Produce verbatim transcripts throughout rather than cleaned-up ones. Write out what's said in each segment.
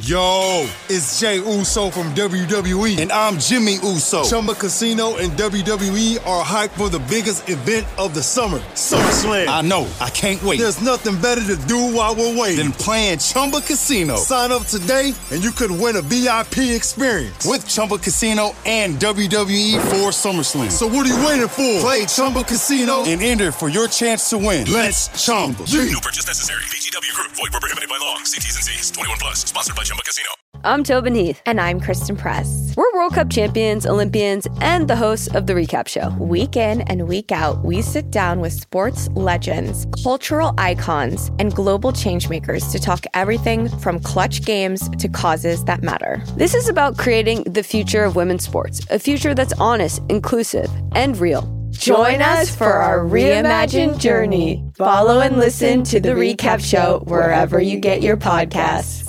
Yo, it's Jay Uso from W W E, and I'm Jimmy Uso. Chumba Casino and W W E are hyped for the biggest event of the summer, SummerSlam. I know, I can't wait. There's nothing better to do while we're waiting than playing Chumba Casino. Sign up today, and you could win a V I P experience with Chumba Casino and W W E for SummerSlam. So what are you waiting for? Play Chumba Casino and enter for your chance to win. Let's Chumba. No purchase necessary. V G W Group. Void where prohibited by law. See T's and C's. twenty-one plus. Sponsored by Chumba Casino. I'm Tobin Heath. And I'm Kristen Press. We're World Cup champions, Olympians, and the hosts of The Recap Show. Week in and week out, we sit down with sports legends, cultural icons, and global changemakers to talk everything from clutch games to causes that matter. This is about creating the future of women's sports, a future that's honest, inclusive, and real. Join us for our reimagined journey. Follow and listen to The Recap Show wherever you get your podcasts.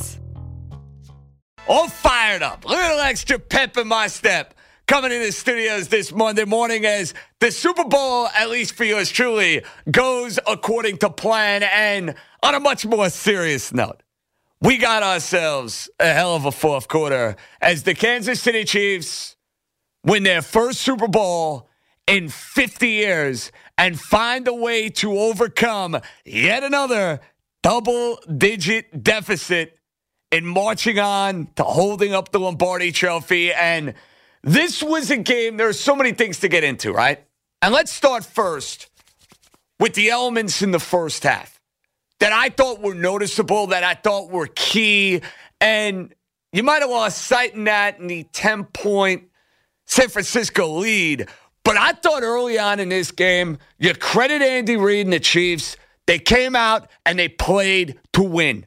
All fired up. A little extra pep in my step. Coming into the studios this Monday morning as the Super Bowl, at least for yours truly, goes according to plan. And on a much more serious note, we got ourselves a hell of a fourth quarter as the Kansas City Chiefs win their first Super Bowl in fifty years and find a way to overcome yet another double-digit deficit in marching on to holding up the Lombardi Trophy. And this was a game, there are so many things to get into, right? And let's start first with the elements in the first half that I thought were noticeable, that I thought were key. And you might have lost sight in that in the ten-point San Francisco lead. But I thought early on in this game, you credit Andy Reid and the Chiefs. They came out and they played to win.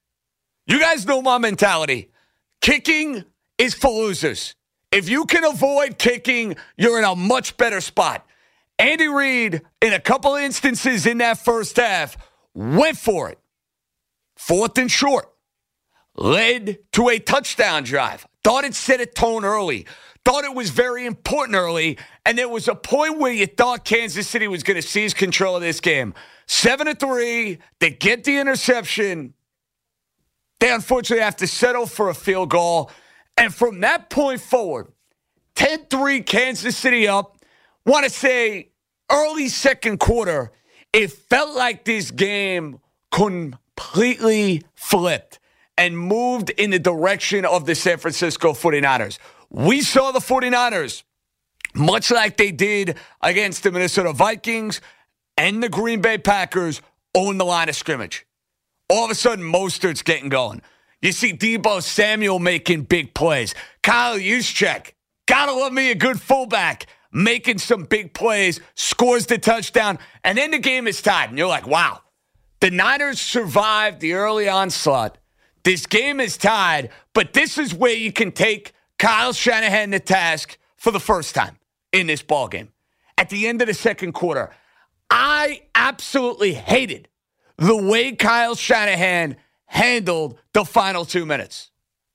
You guys know my mentality. Kicking is for losers. If you can avoid kicking, you're in a much better spot. Andy Reid, in a couple instances in that first half, went for it. Fourth and short. Led to a touchdown drive. Thought it set a tone early. Thought it was very important early. And there was a point where you thought Kansas City was going to seize control of this game. Seven to three. They get the interception. They unfortunately have to settle for a field goal. And from that point forward, ten three Kansas City up. Want to say early second quarter, it felt like this game completely flipped and moved in the direction of the San Francisco forty-niners. We saw the forty-niners, much like they did against the Minnesota Vikings and the Green Bay Packers, own the line of scrimmage. All of a sudden, Mostert's getting going. You see Deebo Samuel making big plays. Kyle Juszczyk, gotta love me a good fullback, making some big plays, scores the touchdown, and then the game is tied. And you're like, wow, the Niners survived the early onslaught. This game is tied, but this is where you can take Kyle Shanahan to task for the first time in this ballgame. At the end of the second quarter, I absolutely hated the way Kyle Shanahan handled the final two minutes.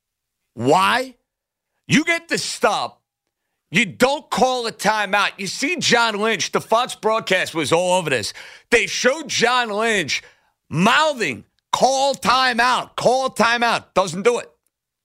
Why? You get the stop. You don't call a timeout. You see John Lynch, the Fox broadcast was all over this. They showed John Lynch mouthing, call timeout, call timeout. Doesn't do it.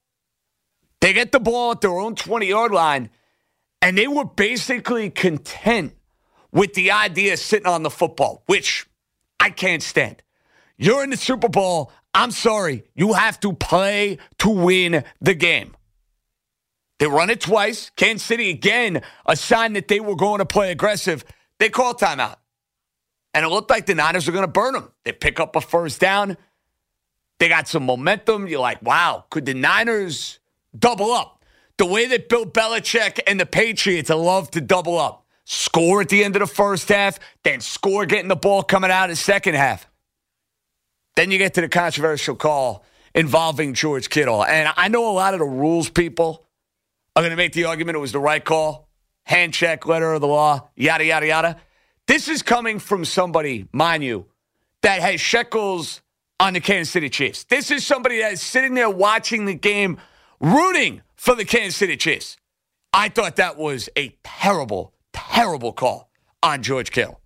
They get the ball at their own twenty-yard line, and they were basically content with the idea of sitting on the football, which I can't stand. You're in the Super Bowl. I'm sorry. You have to play to win the game. They run it twice. Kansas City, again, a sign that they were going to play aggressive. They call timeout. And it looked like the Niners were going to burn them. They pick up a first down. They got some momentum. You're like, wow, could the Niners double up? The way that Bill Belichick and the Patriots love to double up. Score at the end of the first half, then score getting the ball coming out in the second half. Then you get to the controversial call involving George Kittle. And I know a lot of the rules people are going to make the argument it was the right call. Hand check, letter of the law, yada, yada, yada. This is coming from somebody, mind you, that has shekels on the Kansas City Chiefs. This is somebody that is sitting there watching the game, rooting for the Kansas City Chiefs. I thought that was a terrible, terrible call on George Kittle.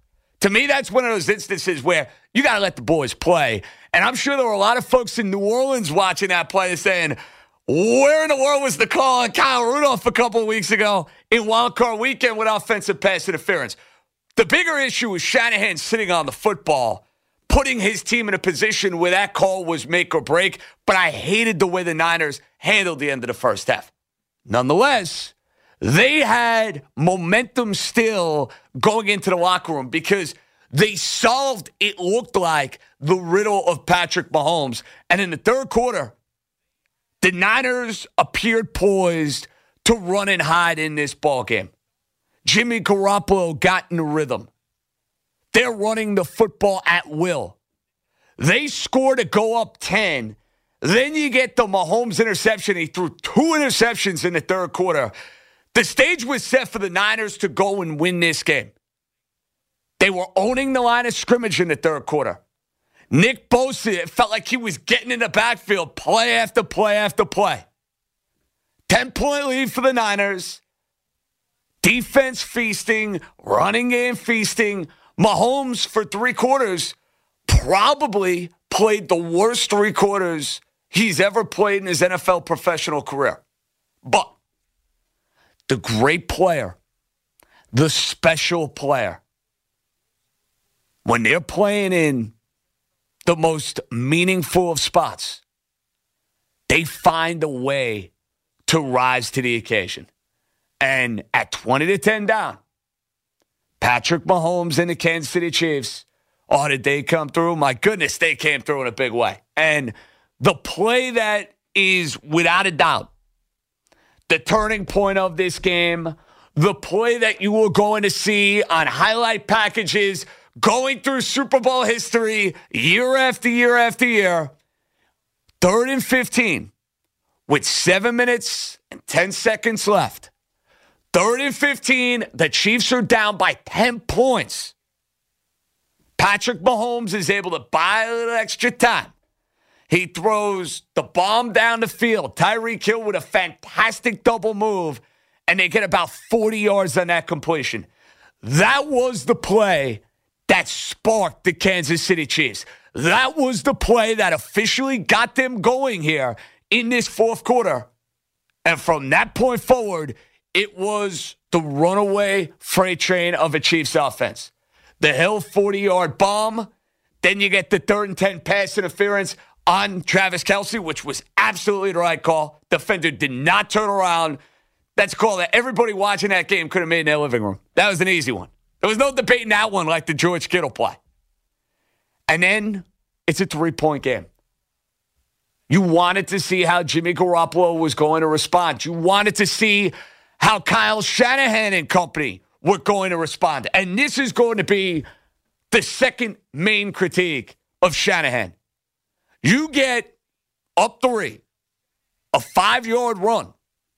To me, that's one of those instances where you got to let the boys play. And I'm sure there were a lot of folks in New Orleans watching that play saying, where in the world was the call on Kyle Rudolph a couple of weeks ago in Wild Card Weekend with offensive pass interference? The bigger issue was Shanahan sitting on the football, putting his team in a position where that call was make or break, but I hated the way the Niners handled the end of the first half. Nonetheless, they had momentum still going into the locker room because they solved, it looked like, the riddle of Patrick Mahomes. And in the third quarter, the Niners appeared poised to run and hide in this ballgame. Jimmy Garoppolo got in the rhythm. They're running the football at will. They score to go up ten. Then you get the Mahomes interception. He threw two interceptions in the third quarter. The stage was set for the Niners to go and win this game. They were owning the line of scrimmage in the third quarter. Nick Bosa, it felt like he was getting in the backfield play after play after play. ten-point lead for the Niners. Defense feasting, running game feasting. Mahomes, for three quarters, probably played the worst three quarters he's ever played in his N F L professional career. But the great player, the special player, when they're playing in the most meaningful of spots, they find a way to rise to the occasion. And at twenty to ten down, Patrick Mahomes and the Kansas City Chiefs, oh, did they come through? My goodness, they came through in a big way. And the play that is, without a doubt, the turning point of this game, the play that you were going to see on highlight packages going through Super Bowl history year after year after year, third and fifteen with seven minutes and ten seconds left. Third and fifteen, the Chiefs are down by ten points. Patrick Mahomes is able to buy a little extra time. He throws the bomb down the field. Tyreek Hill with a fantastic double move, and they get about forty yards on that completion. That was the play that sparked the Kansas City Chiefs. That was the play that officially got them going here in this fourth quarter. And from that point forward, it was the runaway freight train of a Chiefs offense. The Hill forty-yard bomb. Then you get the third and ten pass interference on Travis Kelce, which was absolutely the right call. Defender did not turn around. That's a call that everybody watching that game could have made in their living room. That was an easy one. There was no debating that one like the George Kittle play. And then it's a three-point game. You wanted to see how Jimmy Garoppolo was going to respond. You wanted to see how Kyle Shanahan and company were going to respond. And this is going to be the second main critique of Shanahan. You get up three, a five-yard run.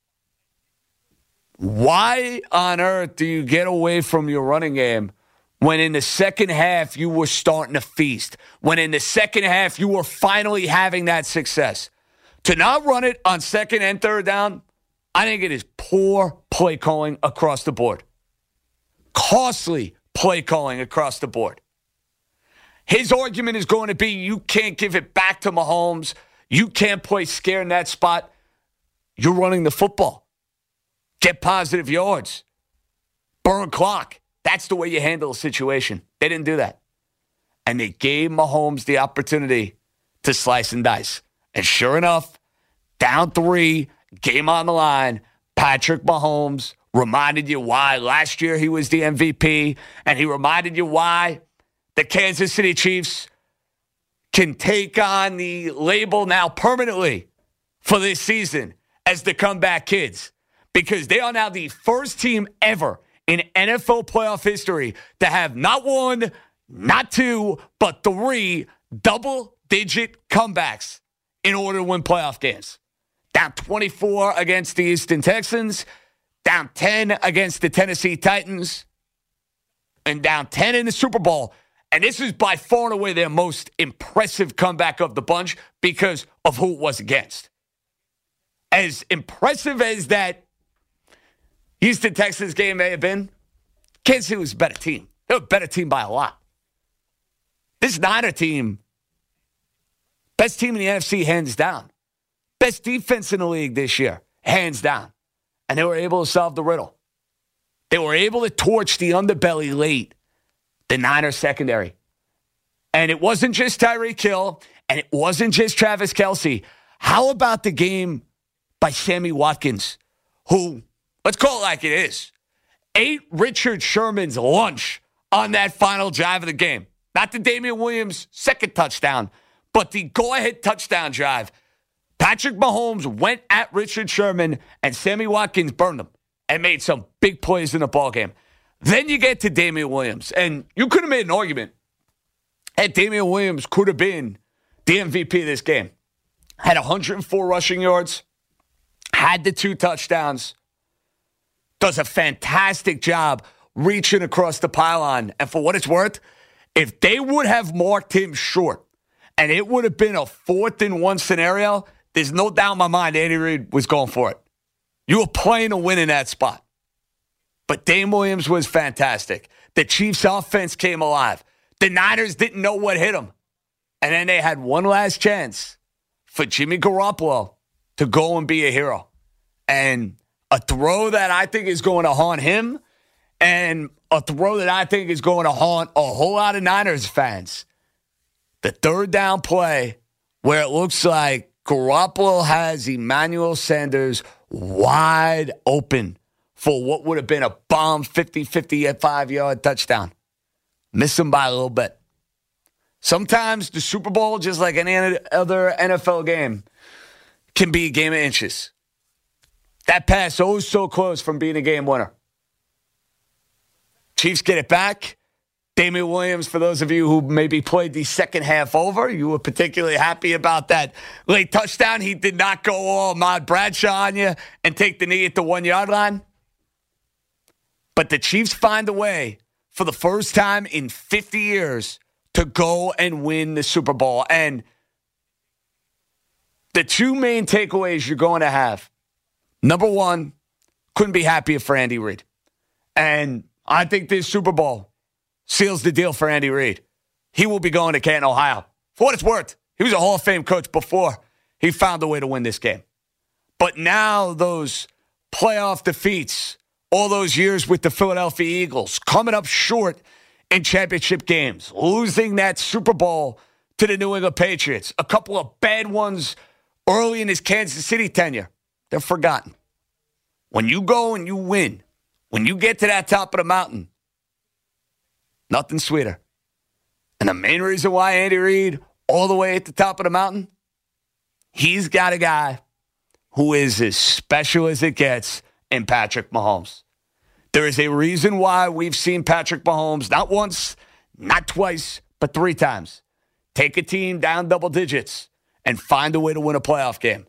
Why on earth do you get away from your running game when in the second half you were starting to feast? When in the second half you were finally having that success? To not run it on second and third down, I think it is poor play calling across the board. Costly play calling across the board. His argument is going to be you can't give it back to Mahomes. You can't play scared in that spot. You're running the football. Get positive yards. Burn clock. That's the way you handle a situation. They didn't do that. And they gave Mahomes the opportunity to slice and dice. And sure enough, down three, game on the line, Patrick Mahomes reminded you why last year he was the M V P, and he reminded you why the Kansas City Chiefs can take on the label now permanently for this season as the comeback kids, because they are now the first team ever in N F L playoff history to have not one, not two, but three double-digit comebacks in order to win playoff games. Down twenty-four against the Houston Texans, down ten against the Tennessee Titans, and down ten in the Super Bowl. And this is by far and away their most impressive comeback of the bunch because of who it was against. As impressive as that Houston Texans game may have been, Kansas City was a better team. They They're a better team by a lot. This Niner team, best team in the N F C, hands down. Best defense in the league this year, hands down. And they were able to solve the riddle. They were able to torch the underbelly late, the Niners secondary. And it wasn't just Tyreek Hill, and it wasn't just Travis Kelce. How about the game by Sammy Watkins, who, let's call it like it is, ate Richard Sherman's lunch on that final drive of the game. Not the Damian Williams second touchdown, but the go-ahead touchdown drive. Patrick Mahomes went at Richard Sherman, and Sammy Watkins burned him and made some big plays in the ballgame. Then you get to Damian Williams, and you could have made an argument that Damian Williams could have been the M V P of this game. Had one hundred four rushing yards, had the two touchdowns, does a fantastic job reaching across the pylon. And for what it's worth, if they would have marked him short and it would have been a fourth and one scenario, there's no doubt in my mind Andy Reid was going for it. You were playing to win in that spot. But Dame Williams was fantastic. The Chiefs' offense came alive. The Niners didn't know what hit them. And then they had one last chance for Jimmy Garoppolo to go and be a hero. And a throw that I think is going to haunt him, and a throw that I think is going to haunt a whole lot of Niners fans. The third down play where it looks like Garoppolo has Emmanuel Sanders wide open for what would have been a bomb fifty, fifty-five-yard touchdown. Miss him by a little bit. Sometimes the Super Bowl, just like any other N F L game, can be a game of inches. That pass oh so close from being a game winner. Chiefs get it back. Damian Williams, for those of you who maybe played the second half over, you were particularly happy about that late touchdown. He did not go all Ahmad Bradshaw on you and take the knee at the one-yard line. But the Chiefs find a way for the first time in fifty years to go and win the Super Bowl. And the two main takeaways you're going to have. Number one, couldn't be happier for Andy Reid. And I think this Super Bowl seals the deal for Andy Reid. He will be going to Canton, Ohio. For what it's worth, he was a Hall of Fame coach before he found a way to win this game. But now those playoff defeats, all those years with the Philadelphia Eagles, coming up short in championship games, losing that Super Bowl to the New England Patriots, a couple of bad ones early in his Kansas City tenure, they're forgotten. When you go and you win, when you get to that top of the mountain, nothing sweeter. And the main reason why Andy Reid, all the way at the top of the mountain, he's got a guy who is as special as it gets in Patrick Mahomes. There is a reason why we've seen Patrick Mahomes not once, not twice, but three times take a team down double digits and find a way to win a playoff game.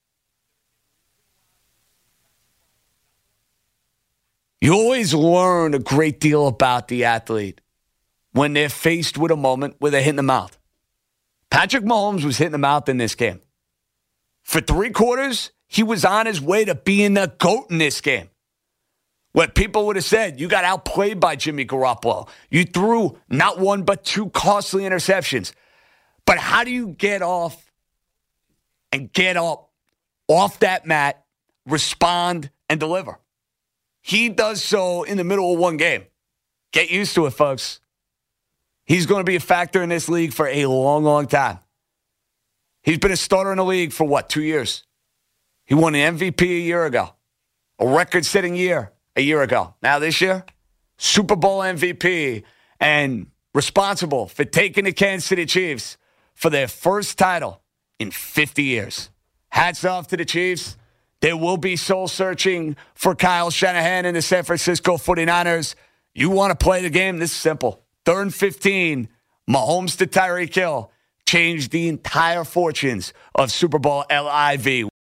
You always learn a great deal about the athlete when they're faced with a moment where they're hitting the mouth. Patrick Mahomes was hitting the mouth in this game. For three quarters, he was on his way to being the GOAT in this game. What people would have said, you got outplayed by Jimmy Garoppolo. You threw not one but two costly interceptions. But how do you get off and get up off that mat, respond, and deliver? He does so in the middle of one game. Get used to it, folks. He's going to be a factor in this league for a long, long time. He's been a starter in the league for, what, two years? He won an M V P a year ago. A record-setting year a year ago. Now this year, Super Bowl M V P and responsible for taking the Kansas City Chiefs for their first title in fifty years. Hats off to the Chiefs. There will be soul-searching for Kyle Shanahan and the San Francisco forty-niners. You want to play the game? This is simple. Third and fifteen, Mahomes to Tyreek Hill changed the entire fortunes of Super Bowl L I V.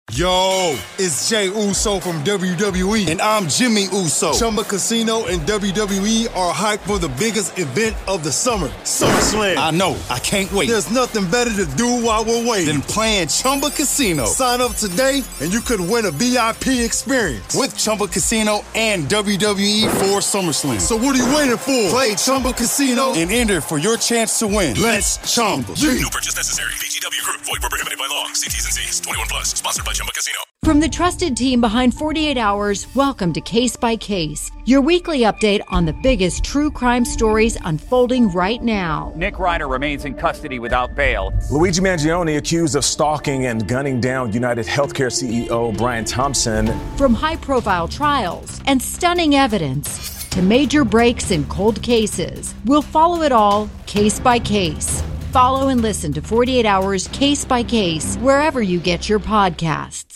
Yo, it's Jay Uso from W W E, And I'm Jimmy Uso. Chumba Casino and W W E are hyped for the biggest event of the summer, SummerSlam. I know. I can't wait. There's nothing better to do while we're waiting Than playing Chumba Casino. Sign up today and you could win a V I P experience With Chumba Casino and W W E for SummerSlam. So what are you waiting for? Play Chumba Casino and enter for your chance to win. Let's Chumba. No purchase necessary. V G W Group. Void where prohibited by law. See T's and C's. twenty-one plus. Sponsored by Chumba Casino. From the trusted team behind forty-eight hours, welcome to Case by Case, your weekly update on the biggest true crime stories unfolding right now. Nick Reiner remains in custody without bail. Luigi Mangione accused of stalking and gunning down United Healthcare C E O Brian Thompson. From high-profile trials and stunning evidence to major breaks in cold cases, we'll follow it all case by case. Follow and listen to forty-eight hours Case by Case wherever you get your podcasts.